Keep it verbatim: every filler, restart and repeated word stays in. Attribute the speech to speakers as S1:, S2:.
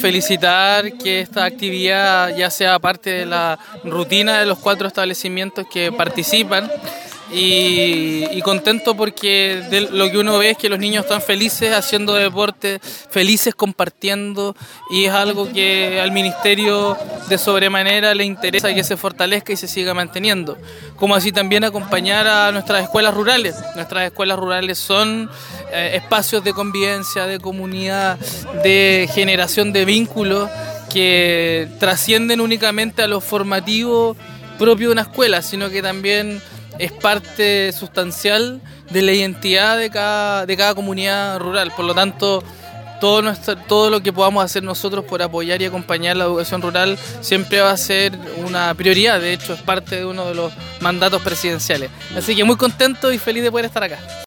S1: felicitar que esta actividad ya sea parte de la rutina de los cuatro establecimientos que participan. Y, y contento porque de lo que uno ve es que los niños están felices haciendo deporte, felices compartiendo, y es algo que al ministerio de sobremanera le interesa que se fortalezca y se siga manteniendo. Como así también acompañar a nuestras escuelas rurales. Nuestras escuelas rurales son eh, espacios de convivencia, de comunidad, de generación de vínculos que trascienden únicamente a lo formativo propio de una escuela, sino que también es parte sustancial de la identidad de cada, de cada comunidad rural. Por lo tanto, todo, nuestro, todo lo que podamos hacer nosotros por apoyar y acompañar la educación rural siempre va a ser una prioridad. De hecho, es parte de uno de los mandatos presidenciales. Así que muy contento y feliz de poder estar acá.